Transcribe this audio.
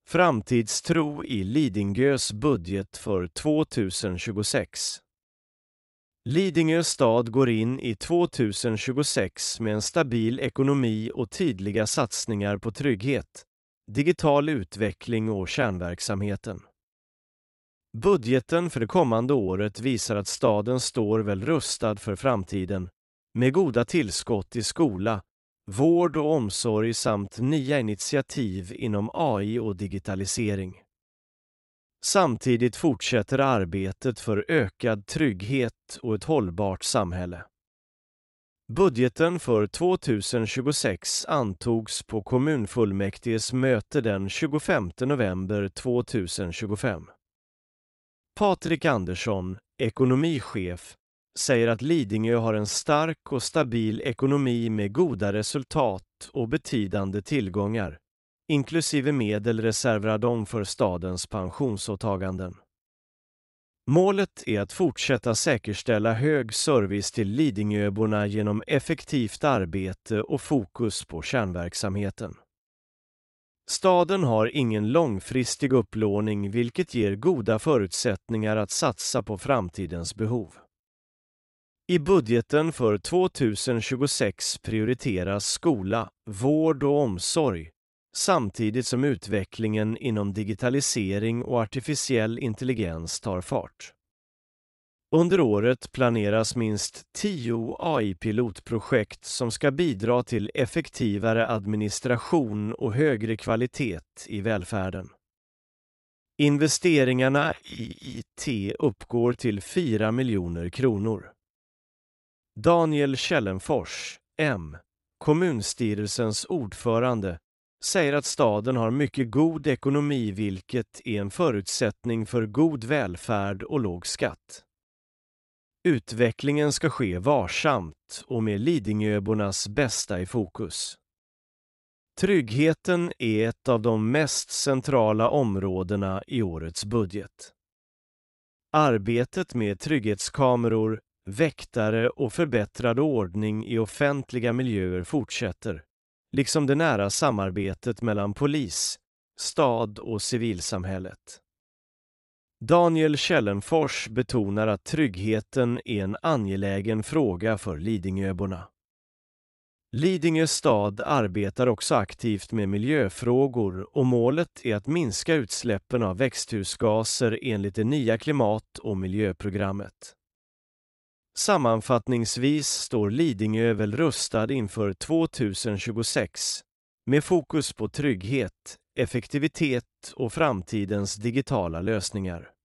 Framtidstro i Lidingös budget för 2026. Lidingö stad går in i 2026 med en stabil ekonomi och tydliga satsningar på trygghet, digital utveckling och kärnverksamheten. Budgeten för det kommande året visar att staden står väl rustad för framtiden, med goda tillskott i skola, vård och omsorg samt nya initiativ inom AI och digitalisering. Samtidigt fortsätter arbetet för ökad trygghet och ett hållbart samhälle. Budgeten för 2026 antogs på kommunfullmäktiges möte den 25 november 2025. Patrik Andersson, ekonomichef, säger att Lidingö har en stark och stabil ekonomi med goda resultat och betydande tillgångar, inklusive medelreservradom för stadens pensionsåtaganden. Målet är att fortsätta säkerställa hög service till Lidingöborna genom effektivt arbete och fokus på kärnverksamheten. Staden har ingen långfristig upplåning, vilket ger goda förutsättningar att satsa på framtidens behov. I budgeten för 2026 prioriteras skola, vård och omsorg, samtidigt som utvecklingen inom digitalisering och artificiell intelligens tar fart. Under året planeras minst 10 AI-pilotprojekt som ska bidra till effektivare administration och högre kvalitet i välfärden. Investeringarna i IT uppgår till 4 miljoner kronor. Daniel Källenfors, kommunstyrelsens ordförande, säger att staden har mycket god ekonomi, vilket är en förutsättning för god välfärd och låg skatt. Utvecklingen ska ske varsamt och med Lidingöbornas bästa i fokus. Tryggheten är ett av de mest centrala områdena i årets budget. Arbetet med trygghetskameror, väktare och förbättrad ordning i offentliga miljöer fortsätter, liksom det nära samarbetet mellan polis, stad och civilsamhället. Daniel Källenfors betonar att tryggheten är en angelägen fråga för Lidingöborna. Lidingö stad arbetar också aktivt med miljöfrågor och målet är att minska utsläppen av växthusgaser enligt det nya klimat- och miljöprogrammet. Sammanfattningsvis står Lidingö väl rustad inför 2026 med fokus på trygghet, effektivitet och framtidens digitala lösningar.